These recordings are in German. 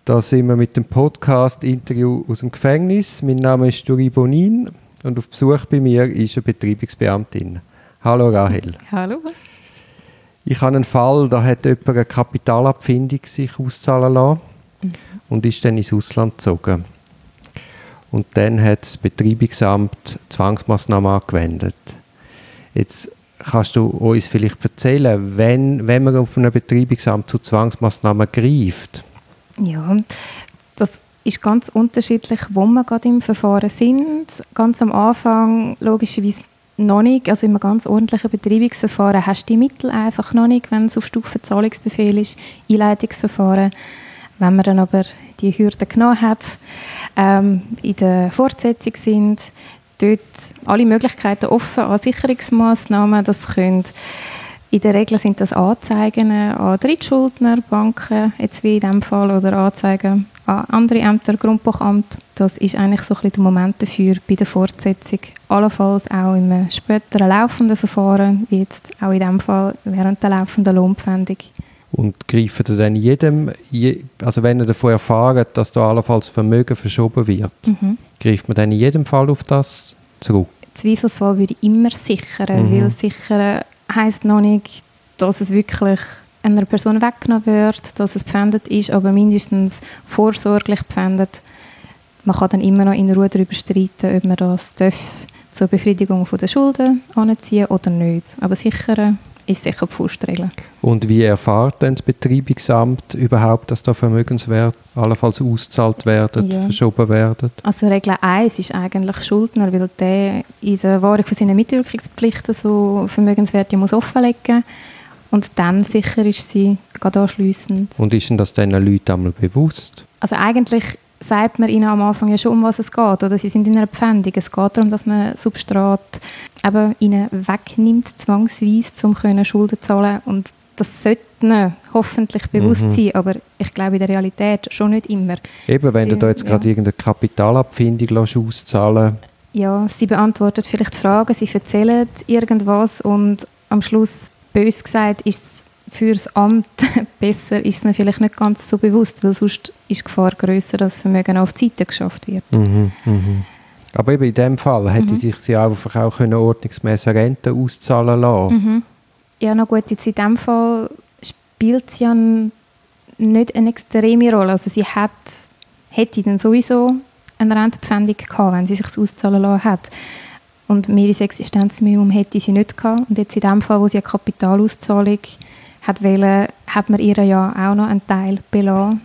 Da sind wir mit dem Podcast-Interview aus dem Gefängnis. Mein Name ist Duri Bonin und auf Besuch bei mir ist eine Betreibungsbeamtin. Hallo Rahel. Hallo. Ich habe einen Fall, da hat jemand eine Kapitalabfindung sich auszahlen lassen und ist dann ins Ausland gezogen. Und dann hat das Betreibungsamt Zwangsmaßnahmen angewendet. Jetzt kannst du uns vielleicht erzählen, wenn man auf ein Betreibungsamt zu Zwangsmaßnahmen greift? Ja, das ist ganz unterschiedlich, wo wir gerade im Verfahren sind. Ganz am Anfang logischerweise noch nicht. Also in einem ganz ordentlichen Betreibungsverfahren hast du die Mittel einfach noch nicht, wenn es auf Stufe Zahlungsbefehl ist, Einleitungsverfahren. Wenn man dann aber die Hürden genommen hat, in der Fortsetzung sind, dort alle Möglichkeiten offen an Sicherungsmaßnahmen. Das können in der Regel sind das Anzeigen an Drittschuldner, Banken, jetzt wie in diesem Fall, oder Anzeigen an andere Ämter, Grundbuchamt. Das ist eigentlich so ein bisschen der Moment dafür bei der Fortsetzung. Allenfalls auch im späteren laufenden Verfahren, wie jetzt auch in diesem Fall während der laufenden Lohnpfändung. Und greifen ihr dann jedem, also wenn ihr davon erfahrt, dass da allenfalls Vermögen verschoben wird, greift man dann in jedem Fall auf das zurück? Im Zweifelsfall würde ich immer sichern, weil sichern heisst noch nicht, dass es wirklich einer Person weggenommen wird, dass es gepfändet ist, aber mindestens vorsorglich gepfändet. Man kann dann immer noch in Ruhe darüber streiten, ob man das zur Befriedigung der Schulden anziehen oder nicht. Aber sichern ist sicher die Faustregel. Und wie erfährt denn das Betreibungsamt überhaupt, dass da Vermögenswerte allenfalls ausgezahlt werden, verschoben werden? Also Regel 1 ist eigentlich Schuldner, weil der in der Wahrung von seinen Mitwirkungspflichten so Vermögenswerte muss offenlegen muss. Und dann sicher ist sie gerade anschliessend. Und ist denn das den Leuten einmal bewusst? Also eigentlich sagt man ihnen am Anfang ja schon, um was es geht. Oder sie sind in einer Pfändung. Es geht darum, dass man Substrat eben ihnen wegnimmt, zwangsweise, um Schulden zu zahlen. Und das sollte ihnen hoffentlich bewusst sein, aber ich glaube in der Realität schon nicht immer. Eben, wenn du da jetzt gerade irgendeine Kapitalabfindung auszahlen lässt. Ja, sie beantwortet vielleicht Fragen, sie erzählen irgendwas und am Schluss, bös gesagt, ist es für das Amt besser, ist es ihnen vielleicht nicht ganz so bewusst, weil sonst ist die Gefahr grösser, dass das Vermögen auf die Seite geschafft wird. Aber eben in diesem Fall hätte sich sie einfach auch ordnungsmäßig Rente auszahlen lassen. Ja, na gut, jetzt in diesem Fall spielt sie ja nicht eine extreme Rolle. Also sie hätte dann sowieso eine Rentepfändung gehabt, wenn sie sich das auszahlen lassen hat. Und mehr als Existenzminimum hätte sie nicht gehabt. Und jetzt in dem Fall, wo sie eine Kapitalauszahlung hat man ihr ja auch noch einen Teil belassen.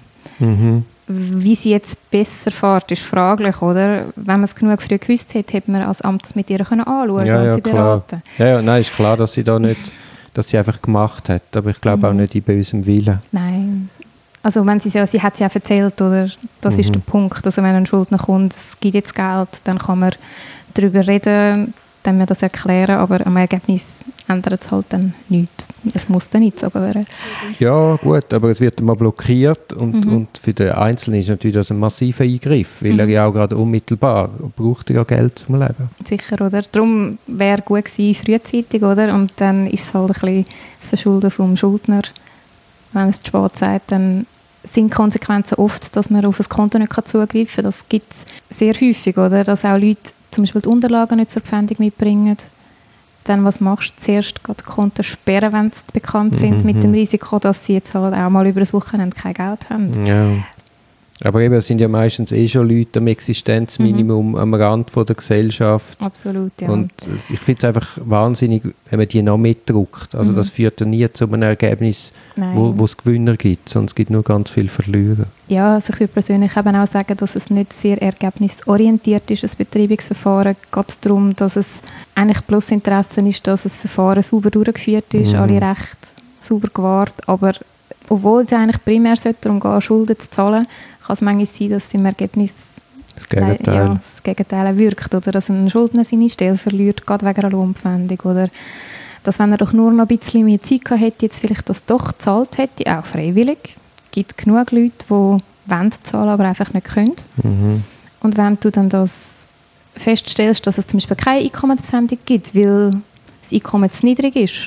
Wie sie jetzt besser fährt, ist fraglich, oder? Wenn man es genug früh gewusst hätte, hätte man als Amt das mit ihr anschauen können und sie beraten. Ja, nein, ist klar, dass sie da nicht, dass sie einfach gemacht hat. Aber ich glaube auch nicht in bösem Willen. Nein. Also wenn sie hat es ja erzählt, oder? Das ist der Punkt. Also wenn ein Schuldner kommt, es gibt jetzt Geld, dann kann man darüber reden, dann wir das erklären, aber am Ergebnis ändert es halt dann nichts. Es muss dann nicht so werden. Ja, gut, aber es wird mal blockiert und für den Einzelnen ist natürlich das ein massiver Eingriff, weil er ja auch gerade unmittelbar braucht ja Geld zum Leben. Sicher, oder? Darum wäre gut gewesen, frühzeitig, oder? Und dann ist es halt ein bisschen das Verschulden vom Schuldner. Wenn es zu spät sagt, dann sind die Konsequenzen oft, dass man auf ein Konto nicht zugreifen kann. Das gibt es sehr häufig, oder? Dass auch Leute zum Beispiel die Unterlagen nicht zur Pfändung mitbringen. Dann, was machst du? Zuerst die Konten sperren, wenn sie bekannt sind, mit dem Risiko, dass sie jetzt halt auch mal über das Wochenende kein Geld haben. Ja. Aber eben, es sind ja meistens schon Leute am Existenzminimum am Rand von der Gesellschaft. Absolut, ja. Und ich finde es einfach wahnsinnig, wenn man die noch mitdruckt. Also das führt ja nie zu einem Ergebnis, wo es Gewinner gibt, sondern es gibt nur ganz viel Verlierer. Ja, also ich würde persönlich eben auch sagen, dass es nicht sehr ergebnisorientiert ist, das Betreibungsverfahren. Es geht darum, dass es eigentlich bloß Interesse ist, dass das Verfahren sauber durchgeführt ist, alle Rechte sauber gewahrt, aber obwohl es eigentlich primär darum geht, Schulden zu zahlen, kann es manchmal sein, dass im Ergebnis das Gegenteil wirkt. Oder dass ein Schuldner seine Stelle verliert, gerade wegen einer Lohnpfändung. Oder dass, wenn er doch nur noch ein bisschen mehr Zeit gehabt hätte, jetzt vielleicht das doch gezahlt hätte, auch freiwillig. Es gibt genug Leute, die wollen zahlen, aber einfach nicht können. Und wenn du dann das feststellst, dass es zum Beispiel keine Einkommenspfändung gibt, weil das Einkommen zu niedrig ist,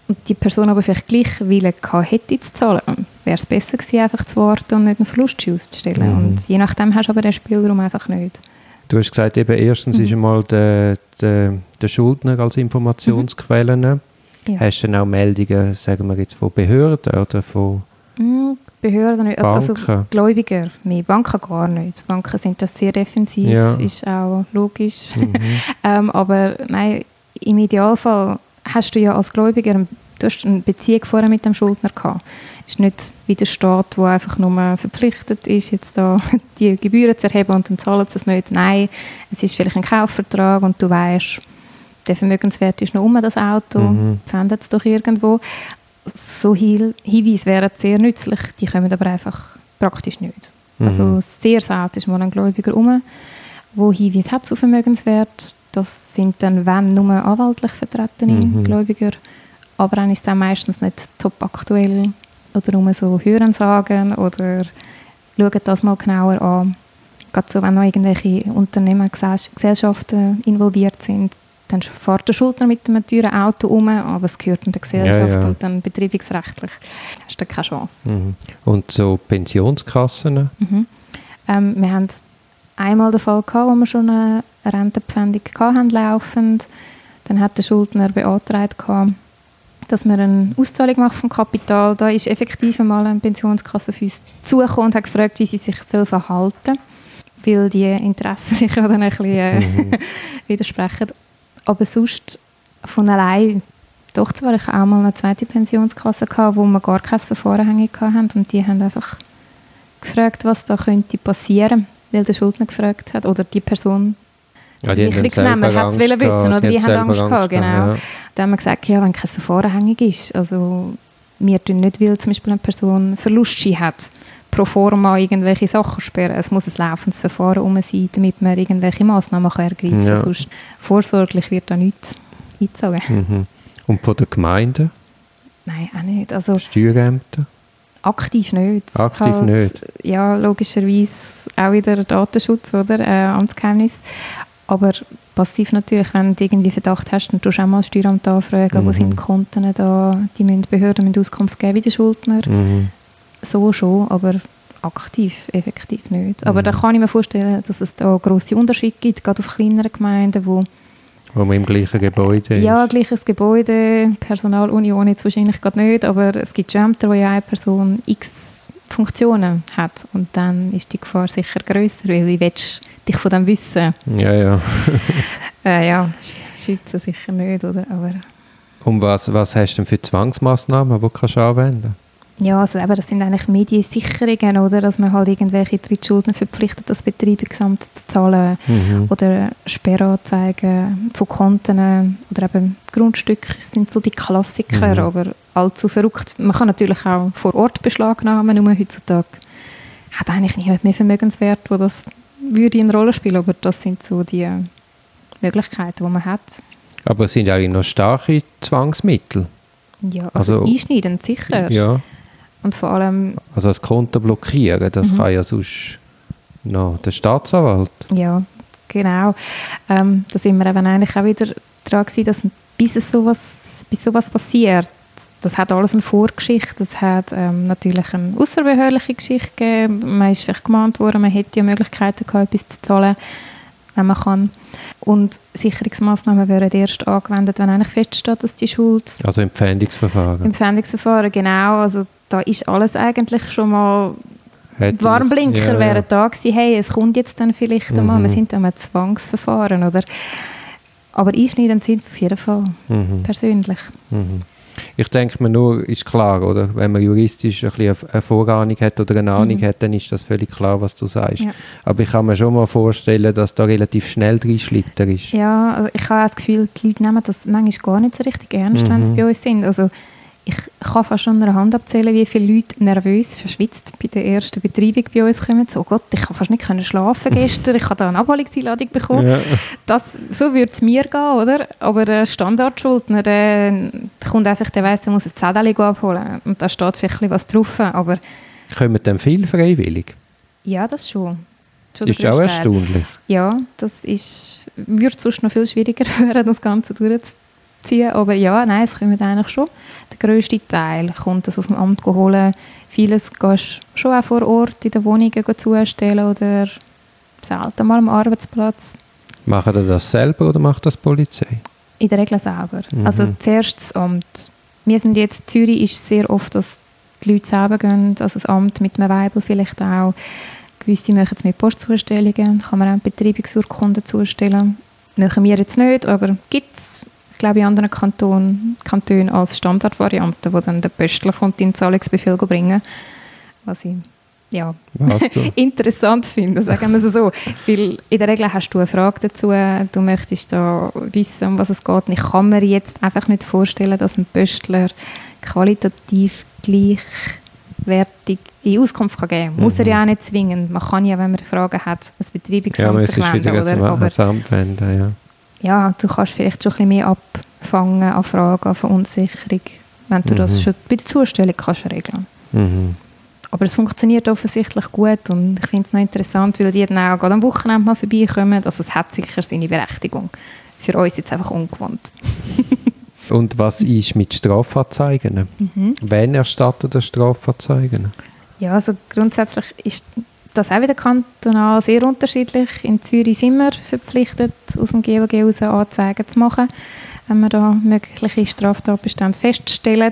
und die Person aber vielleicht gleich Willen gehabt hätte zu zahlen, wäre es besser gewesen, einfach zu warten und nicht einen Verlust auszustellen. Und je nachdem hast du aber den Spielraum einfach nicht. Du hast gesagt, eben erstens ist einmal der Schuldner als Informationsquelle. Ja. Hast du dann auch Meldungen, sagen wir jetzt, von Behörden oder von Behörden nicht, also Gläubiger, mehr Banken gar nicht. Banken sind das sehr defensiv, ist auch logisch. Aber nein, im Idealfall hast du ja als Gläubiger eine Beziehung vorher mit dem Schuldner gehabt. Es ist nicht wie der Staat, der einfach nur verpflichtet ist, jetzt da die Gebühren zu erheben und dann zahlen sie es nicht. Nein, es ist vielleicht ein Kaufvertrag und du weißt, der Vermögenswert ist noch um das Auto, findet es doch irgendwo. So Hinweise wären sehr nützlich, die kommen aber einfach praktisch nicht. Also sehr selten ist mal ein Gläubiger der Hinweise hat zu Vermögenswert. Das sind dann, wenn, nur anwaltlich vertretene Gläubiger. Aber dann ist es dann meistens nicht top aktuell oder nur so Hörensagen oder schauen das mal genauer an. Gerade so, wenn noch irgendwelche Unternehmen, Gesellschaften involviert sind, dann fährt der Schuldner mit einem teuren Auto um, aber es gehört der Gesellschaft und dann betriebsrechtlich hast du keine Chance. Und so Pensionskassen? Wir haben einmal den Fall gehabt, wo wir schon eine Rentenpfändung hatten, laufend. Dann hat der Schuldner beantragt, dass man eine Auszahlung macht vom Kapital. Da ist effektiv einmal eine Pensionskasse für uns zugekommen und hat gefragt, wie sie sich verhalten soll, weil die Interessen sich ja dann ein bisschen widersprechen. Aber sonst von allein, doch zwar, ich auch mal eine zweite Pensionskasse gehabt, wo wir gar kein Verfahren hatten und die haben einfach gefragt, was da könnte passieren, weil der Schuldner gefragt hat oder die Person, der Sicherungsnehmer hat es wissen oder die haben Angst gehabt, genau. Ja. Da haben wir gesagt, ja, wenn kein Verfahren ist, also wir tun nicht, weil zum Beispiel eine Person Verlustschein hat, pro forma irgendwelche Sachen sperren. Es muss ein laufendes Verfahren sein, damit man irgendwelche Massnahmen ergreifen kann. Ja. Sonst vorsorglich wird da nichts eingezogen. Und von der Gemeinde? Nein, auch nicht. Also, Steuerämter? Aktiv nicht. Aktiv nicht? Ja, logischerweise auch wieder Datenschutz, oder? Amtsgeheimnis. Aber passiv natürlich, wenn du irgendwie Verdacht hast, dann tust du auch mal das Steueramt anfragen, wo sind die Konten da, die Behörden müssen Auskunft geben wie der Schuldner. So schon, aber aktiv effektiv nicht. Aber da kann ich mir vorstellen, dass es da grosse Unterschiede gibt, gerade auf kleineren Gemeinden, wo man im gleichen Gebäude ist. Ja, gleiches Gebäude, Personalunion jetzt wahrscheinlich gerade nicht, aber es gibt schon Ämter, wo ja eine Person x Funktionen hat und dann ist die Gefahr sicher grösser, weil du willst dich von dem wissen. Ja. Ja, schützen sicher nicht, oder? Aber und was hast du denn für Zwangsmaßnahmen, die kannst du anwenden? Ja, also eben, das sind eigentlich Mediensicherungen, oder? Dass man halt irgendwelche Drittschuldner verpflichtet, das Betreibungsamt zu zahlen oder Sperranzeigen von Konten oder eben Grundstücke sind so die Klassiker, aber allzu verrückt. Man kann natürlich auch vor Ort beschlagnahmen, nur heutzutage hat eigentlich niemand mehr Vermögenswert, wo das würde eine Rolle spielen, aber das sind so die Möglichkeiten, die man hat. Aber es sind eigentlich noch starke Zwangsmittel? Ja, also einschneidend sicher. Ja. Und vor allem... Also das Konto blockieren, das kann ja sonst noch der Staatsanwalt. Ja, genau. Da sind wir eben eigentlich auch wieder dran gewesen, dass bis sowas passiert, das hat alles eine Vorgeschichte, das hat natürlich eine außerbehördliche Geschichte gegeben, man ist vielleicht gemahnt worden, man hätte ja Möglichkeiten gehabt, etwas zu zahlen, wenn man kann. Und Sicherungsmaßnahmen werden erst angewendet, wenn eigentlich feststeht, dass die Schuld... Also im Pfändungsverfahren. Im Pfändungsverfahren, genau. Also da ist alles eigentlich schon mal... Die Warnblinker wären da gewesen, hey, es kommt jetzt dann vielleicht einmal, wir sind dann ein Zwangsverfahren, oder? Aber einschneidend sind es auf jeden Fall, persönlich. Ich denke mir nur, ist klar, oder? Wenn man juristisch ein bisschen eine Vorahnung hat oder eine Ahnung hat, dann ist das völlig klar, was du sagst. Ja. Aber ich kann mir schon mal vorstellen, dass da relativ schnell drin Schlitter ist. Ja, also ich habe das Gefühl, die Leute nehmen das manchmal gar nicht so richtig ernst, wenn sie bei uns sind. Also ich kann fast schon an einer Hand abzählen, wie viele Leute nervös, verschwitzt bei der ersten Betreibung bei uns kommen. So, oh Gott, ich kann fast nicht schlafen gestern, ich habe da eine Abholungseinladung bekommen. Ja. So würde es mir gehen, oder? Aber der Standardschuldner, der kommt einfach, der weiss, er muss ein Zettel abholen. Und da steht vielleicht was drauf. Aber kommen dann viel freiwillig? Ja, das schon. Das ist auch erstaunlich. Ja, das würde sonst noch viel schwieriger werden, das Ganze ziehen. Aber ja, nein, es kommt eigentlich schon. Der grösste Teil kommt das auf dem Amt holen. Vieles gehst du schon auch vor Ort in den Wohnungen zustellen oder selten mal am Arbeitsplatz. Machen Sie das selber oder macht das die Polizei? In der Regel selber. Also zuerst das Amt. Wir sind jetzt, in Zürich ist sehr oft, dass die Leute selber gehen, also das Amt mit einem Weibel vielleicht auch. Gewisse machen es mit Postzustellungen, kann man auch Betreibungsurkunden zustellen. Machen wir jetzt nicht, aber gibt es, ich glaube, in anderen Kantonen als Standardvariante, wo dann der Pöstler kommt, den Zahlungsbefehl bringen. Was ich interessant finde, sagen wir es so. Weil in der Regel hast du eine Frage dazu, du möchtest da wissen, um was es geht. Und ich kann mir jetzt einfach nicht vorstellen, dass ein Pöstler qualitativ gleichwertig in Auskunft geben kann. Muss er ja auch nicht zwingen. Man kann ja, wenn man Fragen hat, ein Betreibungsamt wenden. Ja, du kannst vielleicht schon ein bisschen mehr abfangen an Fragen, an Verunsicherung, wenn du das schon bei der Zustellung kannst regeln. Aber es funktioniert offensichtlich gut und ich finde es noch interessant, weil die dann auch gerade am Wochenende mal vorbeikommen. Also es hat sicher seine Berechtigung. Für uns jetzt einfach ungewohnt. Und was ist mit Strafanzeigen? Wen erstattet Strafanzeigen? Ja, also grundsätzlich ist das auch wieder kantonal sehr unterschiedlich. In Zürich sind wir verpflichtet, aus dem GOG heraus Anzeigen zu machen, wenn wir da mögliche Straftatbestände feststellen.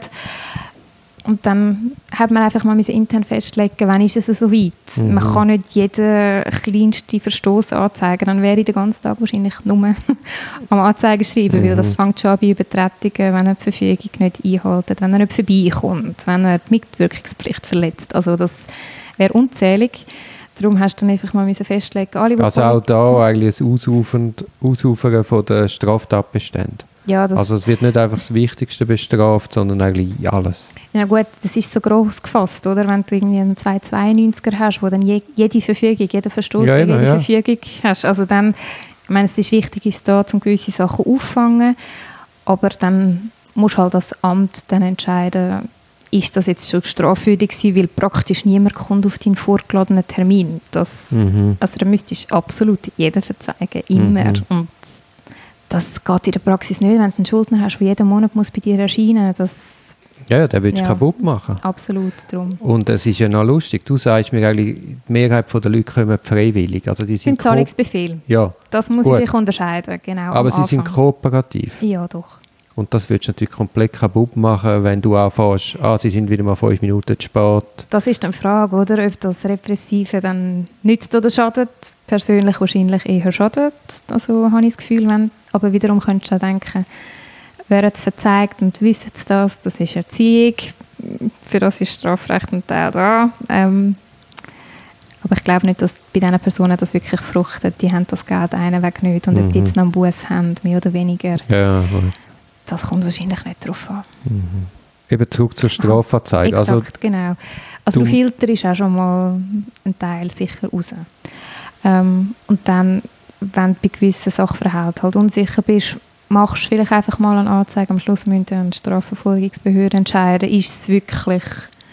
Und dann hat man einfach mal intern festlegen, wann ist es so weit. Man kann nicht jeden kleinsten Verstoß anzeigen, dann wäre ich den ganzen Tag wahrscheinlich nur am Anzeigen schreiben, weil das fängt schon an bei Übertretungen, wenn er die Verfügung nicht einhält, wenn er nicht vorbeikommt, wenn er die Mitwirkungspflicht verletzt. Also das wäre unzählig. Darum hast du dann einfach mal festlegen. Also auch da eigentlich ein Ausufern von den Straftatbeständen. Ja, also es wird nicht einfach das Wichtigste bestraft, sondern eigentlich alles. Ja gut, das ist so gross gefasst, oder? Wenn du irgendwie einen 292er hast, wo dann jede Verfügung, jeder Verstoß jede Verfügung hast. Also dann, ich meine, es ist wichtig, ist da, um gewisse Sachen auffangen, aber dann muss halt das Amt dann entscheiden, ist das jetzt schon strafwürdig gewesen, weil praktisch niemand kommt auf deinen vorgeladenen Termin. Also da müsstest du absolut jeden verzeigen, immer. Und das geht in der Praxis nicht, wenn du einen Schuldner hast, der jeden Monat muss bei dir erscheinen muss. Ja, den willst du kaputt machen. Absolut, darum. Und es ist ja noch lustig, du sagst mir eigentlich, die Mehrheit der Leute kommen freiwillig. Also die sind beim Zahlungsbefehl. Ja. Das muss ich unterscheiden, genau. Aber sie sind kooperativ. Ja, doch. Und das würdest du natürlich komplett kaputt machen, wenn du anfängst, sie sind wieder mal 5 Minuten zu spät. Das ist dann die Frage, oder? Ob das Repressive dann nützt oder schadet. Persönlich wahrscheinlich eher schadet, also habe ich das Gefühl. Aber wiederum könntest du auch denken, wer es verzeigt und wissen das ist Erziehung. Für das ist Strafrecht ein Teil da. Aber ich glaube nicht, dass bei diesen Personen das wirklich fruchtet. Die haben das Geld einen Weg nicht. Und ob die jetzt noch einen Buss haben, mehr oder weniger. Ja, das kommt wahrscheinlich nicht darauf an. Eben zurück zur Strafanzeige. Exakt, genau. Also du filterst auch schon mal einen Teil sicher raus. Und dann, wenn du bei gewissen Sachverhalten halt unsicher bist, machst du vielleicht einfach mal eine Anzeige. Am Schluss müssen eine Strafverfolgungsbehörde entscheiden, ist es wirklich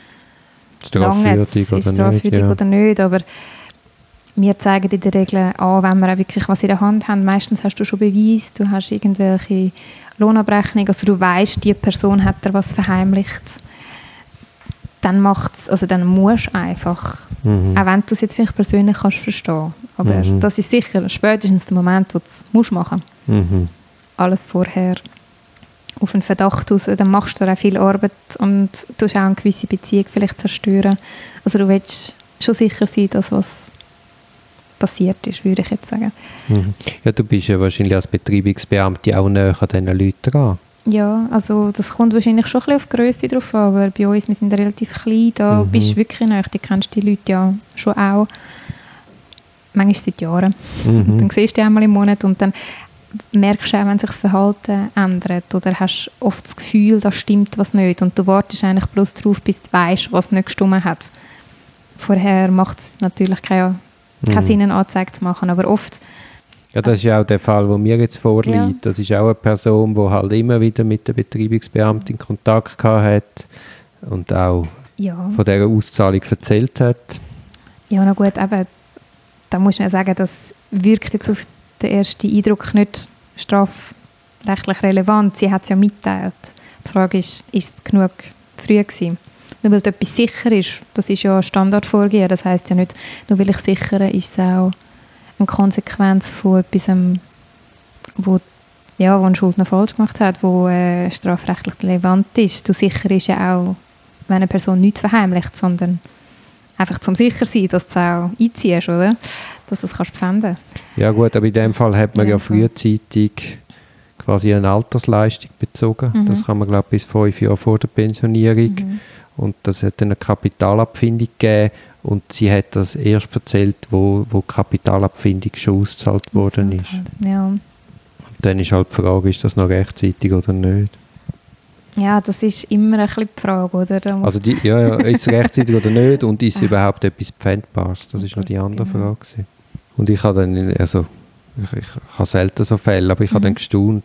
strafwürdig oder nicht. Aber wir zeigen in der Regel an, wenn wir auch wirklich was in der Hand haben. Meistens hast du schon Beweis, du hast irgendwelche Lohnabrechnung, also du weißt, die Person hat dir was verheimlicht, dann dann musst du einfach, auch wenn du es jetzt vielleicht persönlich kannst verstehen, aber das ist sicher spätestens der Moment, wo du es musst machen. Alles vorher auf einen Verdacht raus, dann machst du auch viel Arbeit und du auch eine gewisse Beziehung vielleicht zerstören. Also du willst schon sicher sein, dass was passiert ist, würde ich jetzt sagen. Ja, du bist ja wahrscheinlich als Betreibungsbeamte auch näher an diesen Leuten dran. Ja, also das kommt wahrscheinlich schon ein bisschen auf die Grösse drauf an, aber bei uns, wir sind relativ klein, da bist du wirklich näher, du kennst die Leute ja schon auch, manchmal seit Jahren. Dann siehst du die einmal im Monat und dann merkst du auch, wenn sich das Verhalten ändert oder hast oft das Gefühl, da stimmt was nicht und du wartest eigentlich bloß darauf, bis du weißt, was nicht gestimmt hat. Vorher macht es natürlich keinen Sinn, eine Anzeige zu machen, aber oft... Ja, das ist ja auch der Fall, der mir jetzt vorliegt. Ja. Das ist auch eine Person, die halt immer wieder mit der Betreibungsbeamtin Kontakt gehabt hat und auch von dieser Auszahlung erzählt hat. Ja, na gut, eben, da muss man sagen, das wirkt jetzt auf den ersten Eindruck nicht rechtlich relevant? Sie hat es ja mitgeteilt. Die Frage ist es genug früh gewesen? Nur weil etwas sicher ist, das ist ja ein Standardvorgehen. Das heisst ja nicht, nur weil ich sichere, ist es auch eine Konsequenz von etwas, wo ein Schuldner falsch gemacht hat, wo strafrechtlich relevant ist. Du sicherst ja auch, wenn eine Person nichts verheimlicht, sondern einfach zum sicher sein, dass du es auch einziehst, oder? Dass du es pfänden kannst. Ja gut, aber in dem Fall hat man ja frühzeitig quasi eine Altersleistung bezogen. Mhm. Das kann man, glaube ich, bis 5 Jahre vor der Pensionierung. Mhm. Und das hat eine Kapitalabfindung gegeben. Und sie hat das erst erzählt, wo die Kapitalabfindung schon ausgezahlt worden ist. Ja. Und dann ist halt die Frage, ist das noch rechtzeitig oder nicht? Ja, das ist immer ein bisschen die Frage, oder? Also ist es rechtzeitig oder nicht und ist überhaupt etwas Pfändbares? Das ist noch die andere Frage. Und ich habe dann, also ich habe selten so Fälle, aber ich habe dann gestaunt,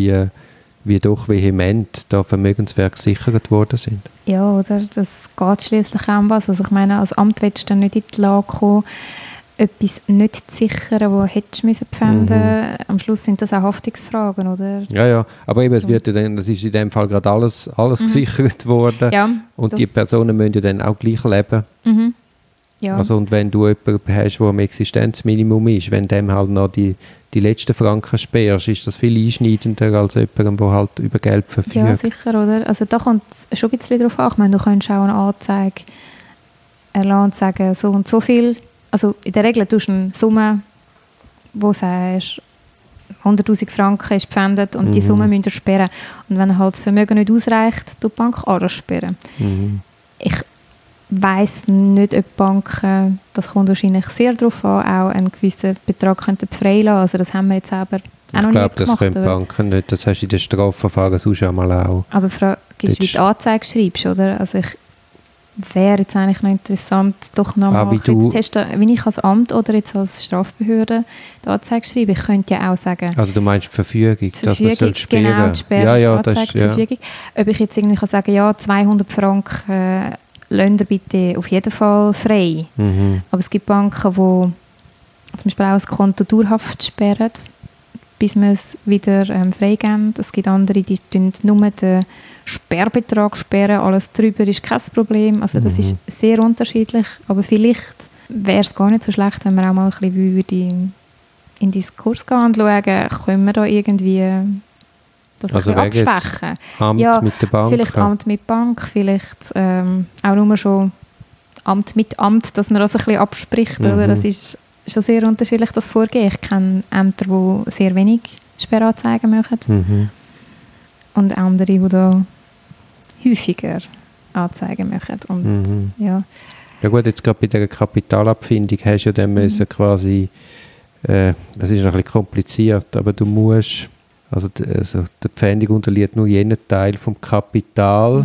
wie doch vehement da Vermögenswerte gesichert worden sind. Ja, oder? Das geht schliesslich auch um was. Also ich meine, als Amt willst du dann nicht in die Lage kommen, etwas nicht zu sichern, das hättest du pfänden müssen. Am Schluss sind das auch Haftungsfragen, oder? Ja, aber eben, das ist in dem Fall gerade alles gesichert worden. Ja, und die Personen müssen ja dann auch gleich leben. Mhm. Ja. Also, und wenn du jemanden hast, der am Existenzminimum ist, wenn dem halt noch die letzten Franken sperrst, ist das viel einschneidender als jemandem, der halt über Geld verfügt. Ja, sicher, oder? Also da kommt es schon ein bisschen darauf an. Ich meine, du könntest auch eine Anzeige erlassen und sagen, so und so viel. Also in der Regel tust du eine Summe, wo du sagst, 100'000 Franken ist gepfändet und die Summe müsst ihr sperren. Und wenn halt das Vermögen nicht ausreicht, tut die Bank alles sperren. Mhm. Ich weiss nicht, ob Banken, das kommt wahrscheinlich sehr darauf an, auch einen gewissen Betrag freien lassen. Also das haben wir jetzt selber auch noch nicht gemacht. Ich glaube, das können Banken nicht. Das hast du in den Strafverfahren sonst einmal auch. Aber die Frage ist, wie du die Anzeige schreibst, oder? Also wäre jetzt eigentlich noch interessant, doch nochmal wie ich als Amt oder jetzt als Strafbehörde die Anzeige schreibe. Ich könnte ja auch sagen... Also du meinst die Verfügung, dass man soll sperren. Genau, die Anzeige. Ob ich jetzt irgendwie kann sagen, ja, 200 Franken lasst ihr bitte auf jeden Fall frei. Mhm. Aber es gibt Banken, die zum Beispiel auch das Konto dauerhaft sperren, bis wir es wieder freigeben. Es gibt andere, die nur den Sperrbetrag sperren. Alles drüber ist kein Problem. Also das ist sehr unterschiedlich. Aber vielleicht wäre es gar nicht so schlecht, wenn wir auch mal ein bisschen in den Diskurs gehen und schauen, können wir da irgendwie das also ein bisschen abschwächen. Amt mit der Bank. Vielleicht Amt mit Bank, vielleicht auch nur schon Amt mit Amt, dass man das ein bisschen abspricht. Oder? Das ist schon sehr unterschiedlich, das Vorgehen. Ich kenne Ämter, die sehr wenig Sperranzeigen machen. Mhm. Und andere, die da häufiger Anzeigen machen. Und, ja gut, jetzt gerade bei der Kapitalabfindung hast du ja dann müssen quasi, das ist ein bisschen kompliziert, aber du musst, also die Pfändung unterliegt nur jenem Teil vom Kapital,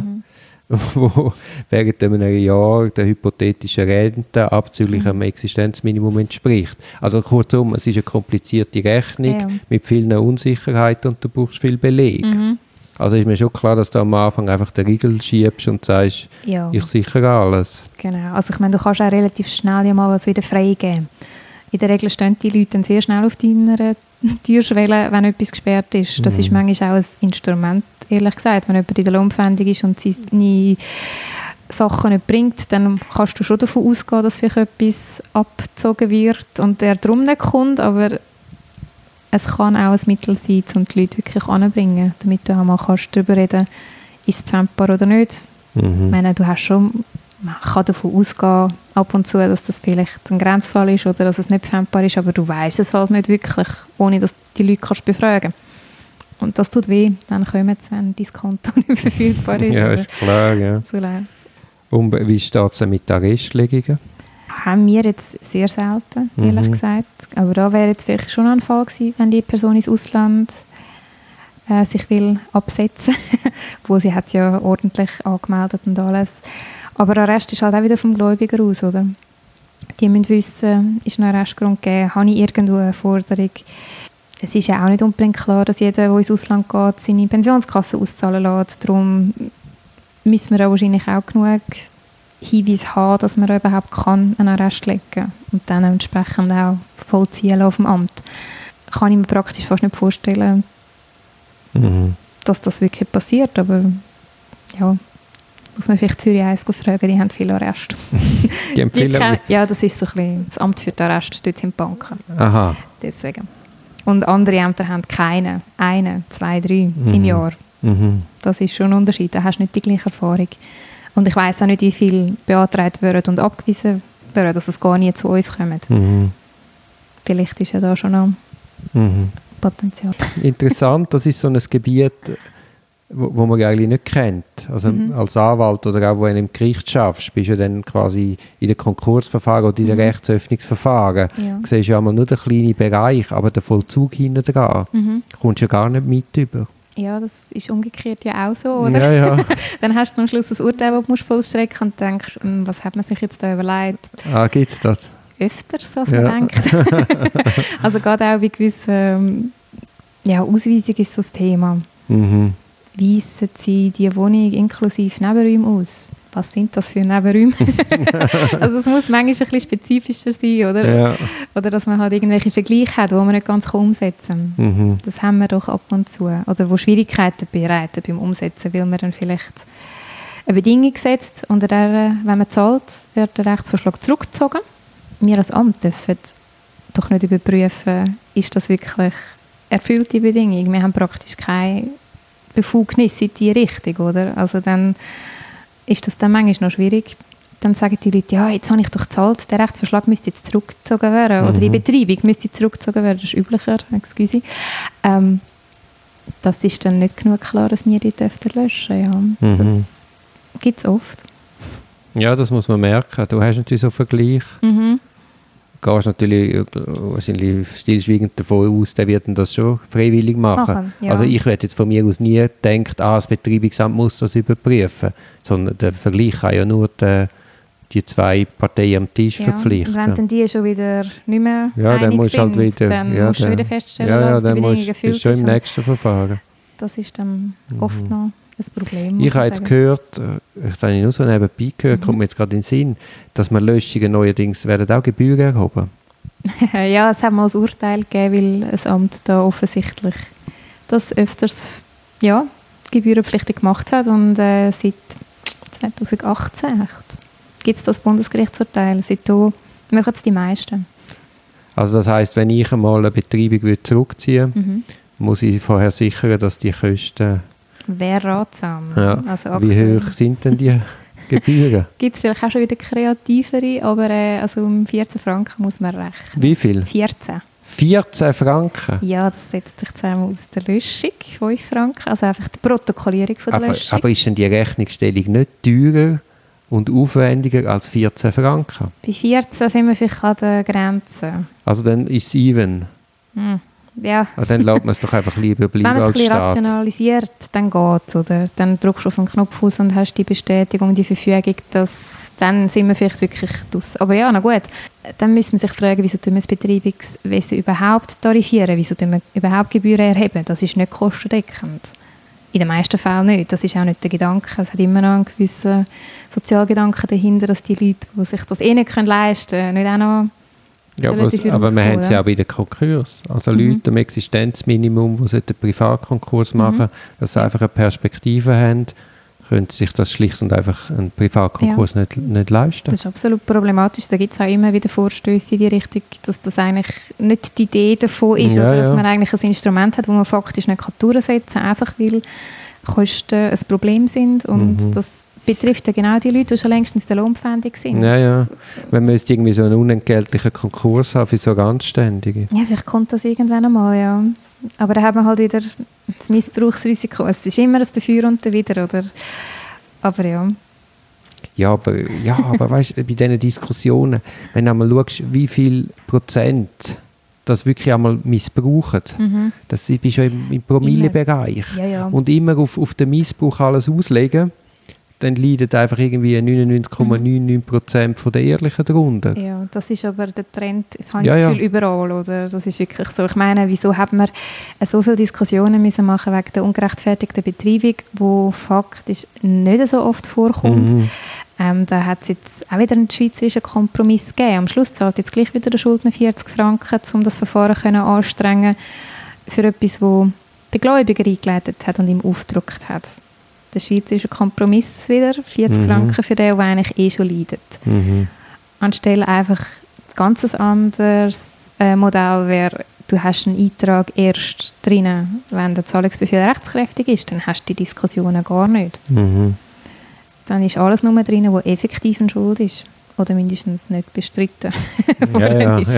wo während einem Jahr der hypothetischen Rente abzüglich einem Existenzminimum entspricht. Also kurzum, es ist eine komplizierte Rechnung mit vielen Unsicherheiten und du brauchst viel Beleg. Also ist mir schon klar, dass du am Anfang einfach den Riegel schiebst und sagst, ich sichere alles. Genau, also ich meine, du kannst auch relativ schnell ja mal was wieder freigeben. In der Regel stehen die Leute dann sehr schnell auf deiner Türschwelle, wenn etwas gesperrt ist. Das ist manchmal auch ein Instrument, ehrlich gesagt. Wenn jemand in der Lohnpfändung ist und seine Sachen nicht bringt, dann kannst du schon davon ausgehen, dass vielleicht etwas abgezogen wird und der darum nicht kommt, aber es kann auch ein Mittel sein, um die Leute wirklich anzubringen, damit du auch mal darüber reden kannst, ist es pfändbar oder nicht. Ich meine, man kann davon ausgehen, ab und zu, dass das vielleicht ein Grenzfall ist oder dass es nicht pfändbar ist, aber du weißt es halt nicht wirklich, ohne dass die Leute befragen kannst. Und das tut weh, dann kommen sie, wenn dein Konto nicht verfügbar ist. Ja, ist klar, ja. So und wie steht es mit Arrestlegungen? Haben wir jetzt sehr selten, ehrlich gesagt. Aber da wäre jetzt vielleicht schon ein Fall gewesen, wenn die Person ins Ausland sich will absetzen. Wo sie hat ja ordentlich angemeldet und alles. Aber Arrest ist halt auch wieder vom Gläubiger aus, oder? Die müssen wissen, ist ein Arrestgrund gegeben, habe ich irgendwo eine Forderung. Es ist ja auch nicht unbedingt klar, dass jeder, der ins Ausland geht, seine Pensionskasse auszahlen lässt. Darum müssen wir auch wahrscheinlich auch genug Hinweise haben, dass man überhaupt einen Arrest legen kann und dann entsprechend auch vollziehen auf dem Amt. Kann ich mir praktisch fast nicht vorstellen, dass das wirklich passiert. Aber ja, muss man vielleicht Zürich 1 fragen, die haben viel Arrest. Die haben viel ja, das ist so ein bisschen das Amt für den Arrest, dort sind Banken. Aha. Deswegen. Und andere Ämter haben keine, 1, 2, 3 im Jahr. Das ist schon ein Unterschied, da hast du nicht die gleiche Erfahrung. Und ich weiss auch nicht, wie viel beantragt werden und abgewiesen werden, dass es gar nie zu uns kommt. Vielleicht ist ja da schon noch Potenzial. Interessant, das ist so ein Gebiet, wo man eigentlich nicht kennt. Also als Anwalt oder auch, wenn du im Gericht schaffst, bist du ja dann quasi in den Konkursverfahren oder in den Rechtsöffnungsverfahren. Ja. Du siehst ja einmal nur den kleinen Bereich, aber der Vollzug hinten dran kommst du ja gar nicht mit über. Ja, das ist umgekehrt ja auch so, oder? Ja, ja. Dann hast du am Schluss ein Urteil, das du vollstrecken musst und denkst, was hat man sich jetzt da überlegt? Gibt es das? Öfters, als man denkt. Also gerade auch bei gewissen Ausweisung ist so das Thema. Weisen Sie die Wohnung inklusive Nebenräume aus? Was sind das für Nebenräume? Also es muss manchmal ein bisschen spezifischer sein, oder? Ja. Oder dass man halt irgendwelche Vergleiche hat, die man nicht ganz umsetzen kann. Das haben wir doch ab und zu. Oder wo Schwierigkeiten bereiten beim Umsetzen, weil man dann vielleicht eine Bedingung setzt, unter der, wenn man zahlt, wird der Rechtsvorschlag zurückgezogen. Wir als Amt dürfen doch nicht überprüfen, ist das wirklich erfüllte Bedingung. Wir haben praktisch keine Befugnis in die Richtung, oder? Also dann ist das dann manchmal noch schwierig. Dann sagen die Leute, ja, jetzt habe ich doch gezahlt, der Rechtsverschlag müsste jetzt zurückgezogen werden oder die Betreibung müsste zurückgezogen werden, das ist üblicher, excuse. Das ist dann nicht genug klar, dass wir die dürften löschen. Ja. Das gibt es oft. Ja, das muss man merken. Du hast natürlich so einen Vergleich. Gehst natürlich wahrscheinlich stillschweigend davon aus, der wird das schon freiwillig machen. Ja. Also ich hätte jetzt von mir aus nie gedacht, das Betreibungsamt muss das überprüfen, sondern der Vergleich kann ja nur die zwei Parteien am Tisch verpflichten. Wenn dann die schon wieder nicht mehr dann musst sind, wieder, dann musst du wieder feststellen, dass die Bedingungen erfüllt sind. Das ist schon im nächsten Verfahren. Das ist dann oft noch ein Problem. Ich habe jetzt gehört, ich habe nur so nebenbei gehört, kommt mir jetzt gerade in den Sinn, dass man Löschungen neuerdings werden auch Gebühren erhoben. Ja, es hat mal ein Urteil gegeben, weil ein Amt da offensichtlich das öfters gebührenpflichtig gemacht hat und seit 2018 gibt es das Bundesgerichtsurteil. Seitdem machen es die meisten. Also das heisst, wenn ich einmal eine Betreibung zurückziehen muss ich vorher sichern, dass die Kosten... Wäre ratsam. Ja. Also wie hoch sind denn die Gebühren? Gibt es vielleicht auch schon wieder kreativere, aber also um 14 Franken muss man rechnen. Wie viel? 14. 14 Franken? Ja, das setzt sich zusammen aus der Löschung, 5 Franken, also einfach die Protokollierung von der Löschung. Aber ist denn die Rechnungsstellung nicht teurer und aufwendiger als 14 Franken? Bei 14 sind wir vielleicht an der Grenze. Also dann ist es even? Ja. Aber dann lässt man es doch einfach lieber bleiben als Staat. Wenn man es ein bisschen rationalisiert, dann geht es, oder? Dann drückst du auf den Knopf aus und hast die Bestätigung, die Verfügung, dann sind wir vielleicht wirklich draus. Aber ja, na gut. Dann müssen wir sich fragen, wieso tun wir das Betreibungswesen überhaupt tarifieren? Wieso tun wir überhaupt Gebühren erheben? Das ist nicht kostendeckend. In den meisten Fällen nicht. Das ist auch nicht der Gedanke. Es hat immer noch einen gewissen Sozialgedanken dahinter, dass die Leute, die sich das nicht leisten können, nicht auch noch... Ja, aber wir haben es ja auch bei den Konkurs. Also Leute am Existenzminimum, die einen Privatkonkurs machen, dass sie einfach eine Perspektive haben, können sich das schlicht und einfach einen Privatkonkurs nicht leisten. Das ist absolut problematisch. Da gibt es auch immer wieder Vorstöße in die Richtung, dass das eigentlich nicht die Idee davon ist, oder dass man eigentlich ein Instrument hat, das man faktisch nicht durchsetzen kann, einfach weil Kosten ein Problem sind und das betrifft ja genau die Leute, die schon längst in der Lohnpfändung sind. Ja. Man müsste irgendwie so einen unentgeltlichen Konkurs haben für so Anständige. Ja, vielleicht kommt das irgendwann einmal, ja. Aber da hat man halt wieder das Missbrauchsrisiko. Es ist immer das Dafür und Dawider, oder? Aber ja. Ja, aber weißt du, bei diesen Diskussionen, wenn du einmal schaust, wie viel Prozent das wirklich einmal missbrauchen, das bist schon im Promillebereich. Ja. Und immer auf den Missbrauch alles auslegen, dann leidet einfach irgendwie 99,99% von der Ehrlichen darunter. Ja, das ist aber der Trend, habe ich das Gefühl, überall, oder? Das ist wirklich so. Ich meine, wieso haben wir so viele Diskussionen müssen machen wegen der ungerechtfertigten Betreibung, die faktisch nicht so oft vorkommt. Da hat es jetzt auch wieder einen schweizerischen Kompromiss gegeben. Am Schluss zahlt jetzt gleich wieder der Schuldner 40 Franken, um das Verfahren anstrengen für etwas, wo den Gläubiger eingeleitet hat und ihm aufgedrückt hat. Der schweizerische Kompromiss wieder, 40 Franken für den, der eigentlich schon leidet. Anstelle einfach ein ganz anderes Modell wäre, du hast einen Eintrag erst drinnen, wenn der Zahlungsbefehl rechtskräftig ist, dann hast du die Diskussionen gar nicht. Dann ist alles nur drin, was effektiv eine Schuld ist. Oder mindestens nicht bestritten worden ist.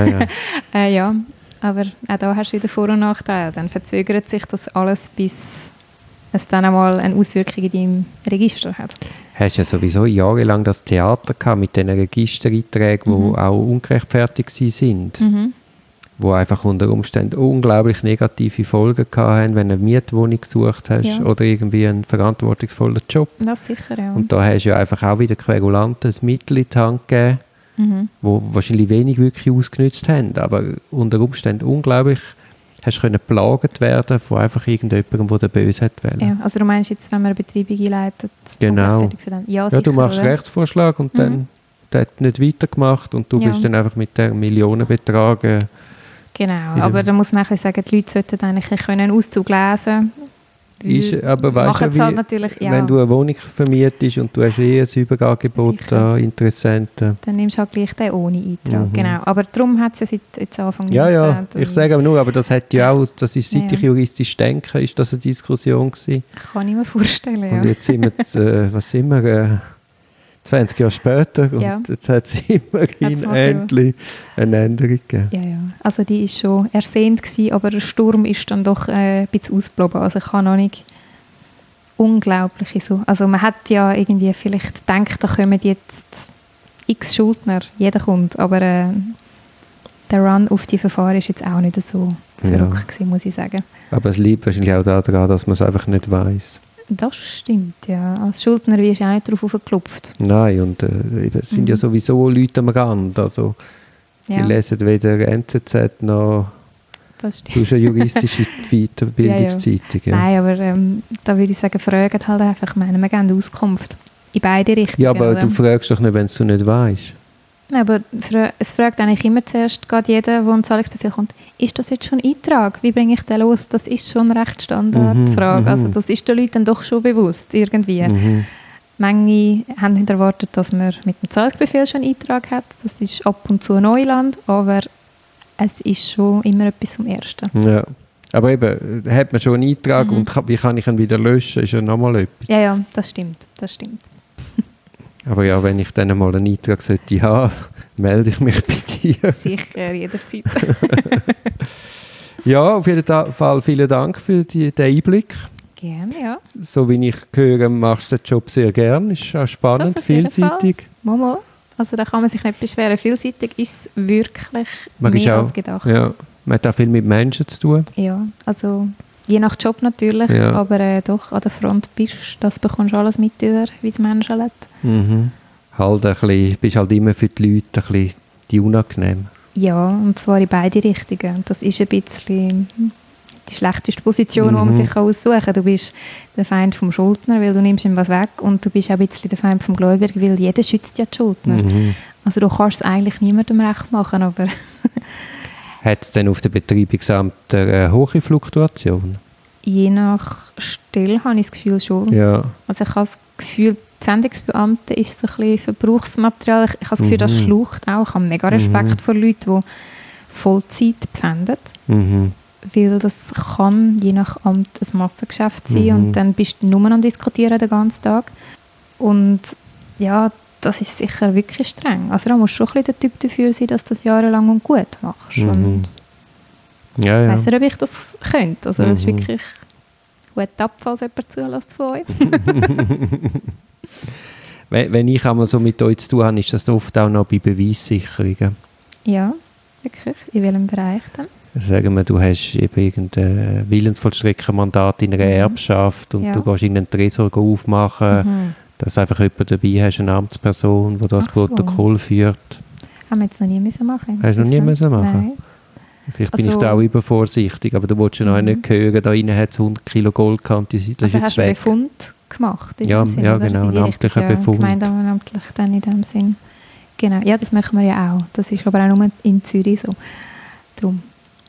Ja, aber auch da hast du wieder Vor- und Nachteile. Dann verzögert sich das alles, bis es dann einmal eine Auswirkung in deinem Register hat. Hast du ja sowieso jahrelang das Theater gehabt mit diesen Registereinträgen, die auch ungerechtfertigt sind. Die einfach unter Umständen unglaublich negative Folgen hatten, wenn du eine Mietwohnung gesucht hast oder irgendwie einen verantwortungsvollen Job. Das sicher, ja. Und da hast du ja einfach auch wieder Querulanten ein Mittel in die Hand gegeben, die wahrscheinlich wenig wirklich ausgenutzt haben, aber unter Umständen unglaublich hast können belagert werden von einfach irgendjemandem, der den Böse hat wollen. Ja, also du meinst jetzt, wenn man eine Betreibung einleitet, genau. Für den? Ja, ja, sicher, du machst oder? Rechtsvorschlag und dann der hat nicht weitergemacht und du bist dann einfach mit dem Millionenbetrag genau, aber da muss man auch sagen, die Leute sollten eigentlich einen Auszug lesen. Aber weißt du, halt natürlich, wenn du eine Wohnung vermietest und du hast ein Überangebot an Interessenten. Dann nimmst du halt gleich den ohne Eintrag, genau. Aber darum hat es ja seit Anfang 19. Ja, ich sage aber nur, aber das hat ja auch, das ist seit ich juristisch denke, ist das eine Diskussion gewesen. Kann ich mir vorstellen, ja. Und jetzt sind wir, was sind wir, 20 Jahre später und jetzt hat es immerhin endlich eine Änderung gegeben. Ja. Also die war schon ersehnt gewesen, aber der Sturm ist dann doch ein bisschen ausgeblieben. Also ich habe noch nicht unglaubliche so. Also man hat ja irgendwie vielleicht gedacht, da kommen jetzt x Schuldner, jeder kommt, aber der Run auf die Verfahren ist jetzt auch nicht so verrückt gewesen, muss ich sagen. Aber es liegt wahrscheinlich auch daran, dass man es einfach nicht weiss. Das stimmt, ja. Als Schuldner wirst du auch nicht darauf aufgeklopft. Nein, und es sind ja sowieso Leute am Rand. Also, die lesen weder NZZ noch eine juristische Weiterbildungszeitung. Ja. Nein, aber da würde ich sagen, fragen halt einfach. Ich meine, wir geben Auskunft. In beide Richtungen. Ja, aber oder? du fragst doch nicht, wenn du nicht weißt. Nein, aber es fragt eigentlich immer zuerst gerade jeder, der einen Zahlungsbefehl kommt, ist das jetzt schon ein Eintrag? Wie bringe ich den los? Das ist schon eine recht Standardfrage. Also das ist den Leuten doch schon bewusst, irgendwie. Manche haben nicht erwartet, dass man mit dem Zahlungsbefehl schon einen Eintrag hat. Das ist ab und zu Neuland, aber es ist schon immer etwas vom Ersten. Ja, aber eben, hat man schon einen Eintrag und wie kann ich ihn wieder löschen, ist ja nochmal etwas. Ja, das stimmt. Aber ja, wenn ich dann mal einen Eintrag sollte haben, melde ich mich bei dir. Sicher, jederzeit. Ja, auf jeden Fall vielen Dank für den Einblick. Gerne, ja. So wie ich höre, machst du den Job sehr gern. Ist auch spannend, vielseitig. Mal. Also da kann man sich nicht beschweren. Vielseitig ist es wirklich mehr als gedacht. Ja, man hat auch viel mit Menschen zu tun. Ja, also je nach Job natürlich, aber doch an der Front das bekommst du alles mit über, wie es Menschen lebt. Halt ein bisschen, bist halt immer für die Leute ein bisschen die unangenehm. Ja, und zwar in beide Richtungen. Das ist ein bisschen die schlechteste Position, die man sich aussuchen kann. Du bist der Feind vom Schuldner, weil du nimmst ihm was weg, und du bist auch ein bisschen der Feind vom Gläubiger, weil jeder schützt ja die Schuldner. Also du kannst es eigentlich niemandem recht machen, aber... Hat es denn auf dem Betreibungsamt eine hohe Fluktuation? Je nach Stelle habe ich das Gefühl schon. Ja. Also ich habe das Gefühl, die Pfändungsbeamte ist so ein bisschen Verbrauchsmaterial. Ich habe das Gefühl, das schlucht auch. Ich habe mega Respekt vor Leuten, die Vollzeit pfänden. Weil das kann je nach Amt ein Massengeschäft sein und dann bist du nur am Diskutieren den ganzen Tag. Und ja, das ist sicher wirklich streng. Also da musst du schon ein bisschen der Typ dafür sein, dass du das jahrelang und gut machst. Und ich weiss nicht, ob ich das könnte. Also das ist wirklich gut ab, falls jemand zulässt von euch. Wenn ich einmal so mit euch zu tun habe, ist das oft auch noch bei Beweissicherungen. Ja, wirklich. In welchem Bereich dann? Sagen wir, du hast eben irgendein Willensvollstreckermandat in einer Erbschaft und du gehst irgendeinen Tresor aufmachen, dass du einfach jemanden dabei hast, eine Amtsperson, die das Protokoll führt. Haben wir jetzt noch nie machen müssen. Hast du noch nie müssen machen? Nein. Vielleicht bin ich da auch übervorsichtig, aber du wolltest ja noch nicht hören, da innen hat es 100 Kilo Gold gehabt, das ist jetzt weg. Hast du einen Befund gemacht? Ja, Sinn, ja genau, einen amtlichen Befund. Gemeindeamtlich dann in dem Sinn. Genau, ja, das machen wir ja auch. Das ist aber auch nur in Zürich so. Drum.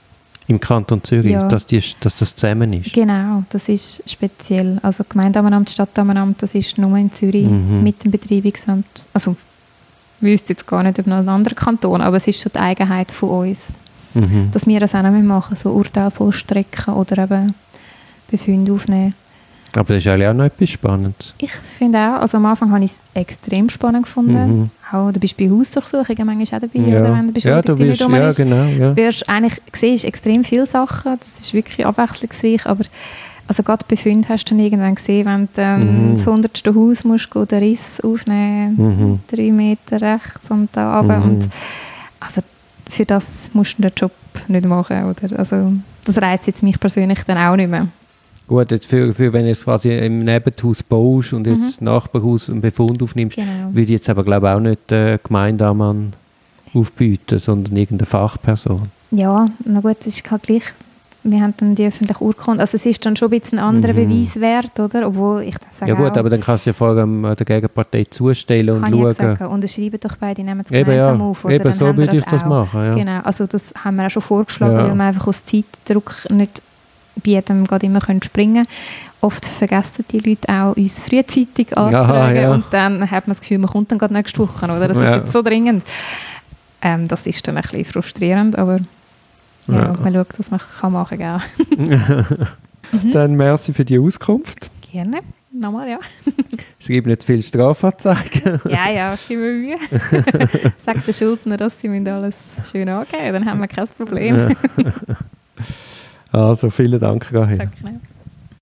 Im Kanton Zürich, Ja. dass das zusammen ist? Genau, das ist speziell. Also Gemeindeammenamt, Stadtammenamt, das ist nur in Zürich mit dem Betreibungsamt. Also ich wüsste jetzt gar nicht, ob noch ein anderer Kanton, aber es ist schon die Eigenheit von uns, dass wir das auch noch machen, so Urteile vollstrecken oder eben Befunde aufnehmen. Aber das ist eigentlich auch noch etwas Spannendes. Ich finde auch, also am Anfang habe ich es extrem spannend gefunden. Auch, du bist bei Hausdurchsuchungen manchmal auch dabei, oder wenn du ja, du wirst, ja, genau. Ja. Wirst eigentlich, siehst extrem viele Sachen, das ist wirklich abwechslungsreich, aber also gerade Befunde hast du dann irgendwann gesehen, wenn du das 100. Haus musst du den Riss aufnehmen, 3 Meter rechts und da runter. Und also für das musst du den Job nicht machen. Oder? Also, das reizt jetzt mich persönlich dann auch nicht mehr. Gut, jetzt für wenn du jetzt quasi im Nebenhaus baust und jetzt das Nachbarhaus einen Befund aufnimmst, würde ich jetzt aber glaube ich auch nicht Gemeindeammann aufbieten, sondern irgendeine Fachperson. Ja, na gut, es ist halt gleich, wir haben dann die öffentliche Urkunde, also es ist dann schon ein bisschen ein anderer Beweiswert, oder? Obwohl ich dann sage ja gut, auch, aber dann kannst du ja vorher der Gegenpartei zustellen und schauen. Sagen, unterschreiben doch beide, nehmen es gemeinsam auf. Oder? Eben, dann so würde ich das auch machen. Ja. Genau, also das haben wir auch schon vorgeschlagen, weil wir einfach aus Zeitdruck nicht bei jedem gerade immer springen können. Oft vergessen die Leute auch, uns frühzeitig anzufragen und dann hat man das Gefühl, man kommt dann gerade nächste Woche, oder? Das ist jetzt so dringend. Das ist dann ein bisschen frustrierend, aber man schaut, was man machen kann. Dann merci für die Auskunft. Gerne. Nochmal, ja. Es gibt nicht viel Strafanzeigen. Ja, ich gebe mir Mühe. Sagt der Schuldner, dass sie alles schön angeben, dann haben wir kein Problem. Also, vielen Dank, Rahel. Danke.